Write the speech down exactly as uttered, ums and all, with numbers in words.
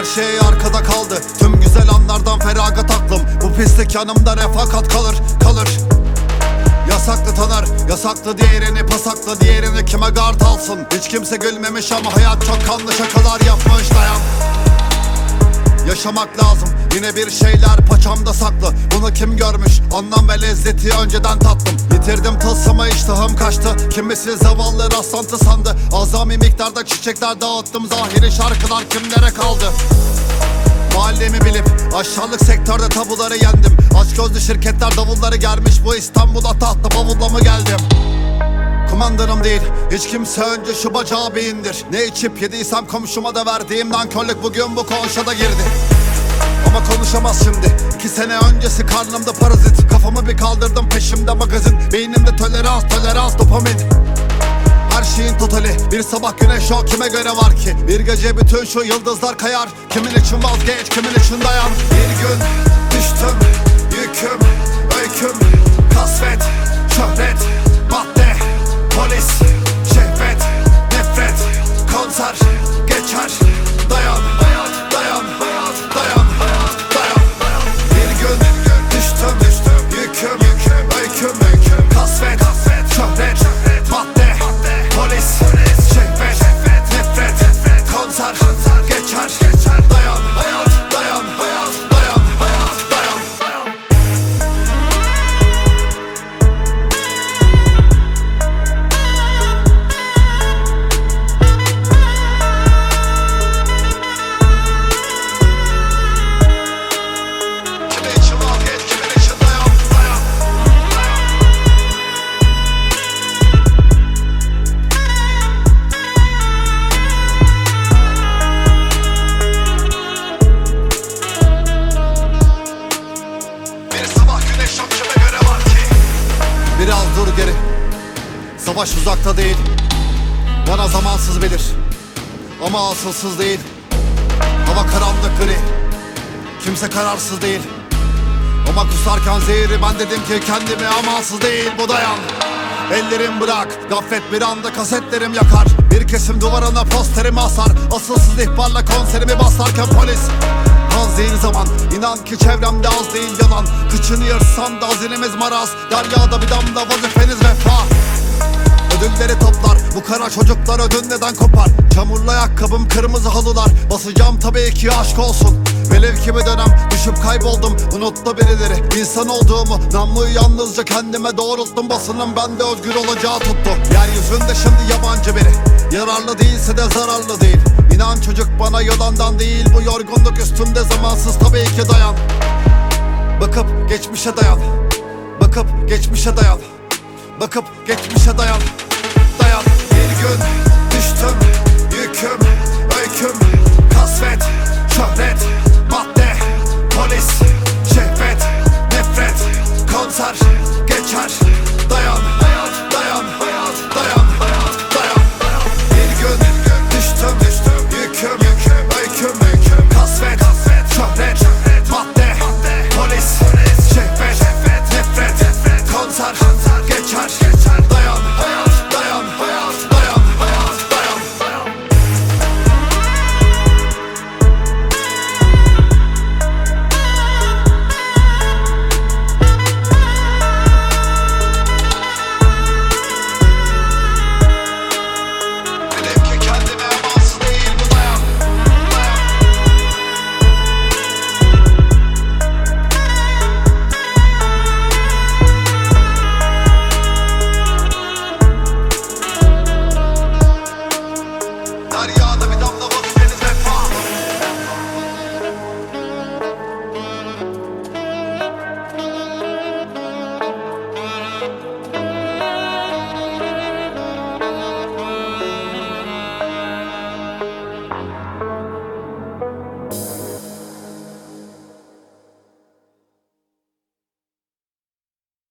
Her şey arkada kaldı, tüm güzel anlardan feragat aklım. Bu pislik yanımda refakat kalır, kalır. Yasaklı tanır, yasaklı diğerini, pasaklı diğerini kime gard alsın. Hiç kimse gülmemiş ama hayat çok kanlı şakalar yapmış, dayan. Yaşamak lazım, yine bir şeyler paçamda saklı. Bunu kim görmüş, anlam ve lezzeti önceden tattım. Yitirdim tılsımı, iştahım kaçtı. Kimisi zavallı rastlantı sandı. Azami miktarda çiçekler dağıttım. Zahiri şarkılar kimlere kaldı? Mahallemi bilip aşağılık sektörde tabuları yendim. Aç gözlü şirketler davulları germiş. Bu İstanbul'a tahta bavulla mı geldim? Kumandanım değil, hiç kimse önce şu bacağı bir indir. Ne içip yediysem komşuma da verdiğim nankörlük bugün bu koğuşa girdi. Ama konuşamaz şimdi. İki sene öncesi karnımda parazit. Kafamı bir kaldırdım, peşimde magazin. Beynimde tolerans, tolerans, dopamin. Her şeyin totali, bir sabah güneş o kime göre var ki? Bir gece bütün şu yıldızlar kayar. Kimin için vazgeç, kimin için dayan. Bir gün düştüm, yüküm, öyküm, kasvet, şöhret, madde, polis, şehvet, nefret, konser, geçer, dayan, dayan, dayan, dayan, dayan. Bir gün düştüm, yüküm, öyküm, kasvet, şöhret, madde, polis, şehvet, nefret, konser, geçer, dayan, dayan, dayan, dayan, dayan. Biraz dur geri, savaş uzakta değil. Bana zamansız bilir ama asılsız değil. Hava karanlık gri, kimse kararsız değil. Ama kusarken zehri ben dedim ki kendimi amansız değil. Bu dayan, ellerim bırak. Gaflet bir anda kasetlerim yakar. Bir kesim duvarına posterimi asar. Asılsız ihbarla konserimi basarken polis. Az değil zaman, inan ki çevremde az değil yalan. Kıçını yırtsan da hazinemiz maraz. Deryada bir damla vazifeniz vefa. Ödülleri toplar, bu kara çocuklar ödün neden kopar? Çamurlu ayakkabım, kırmızı halılar. Basacağım tabii ki aşk olsun. Velev ki bir dönem düşüp kayboldum. Unuttu birileri insan olduğumu. Namluyu yalnızca kendime doğrulttum. Basının bende özgür olacağı tuttu. Yeryüzünde şimdi yabancı biri. Yararlı değilse de zararlı değil. İnan çocuk bana yalandan değil. Bu yorgunluk üstümde zamansız tabii ki dayan. Bakıp geçmişe dayan. Bakıp geçmişe dayan. Bakıp geçmişe dayan. Dayan bir gün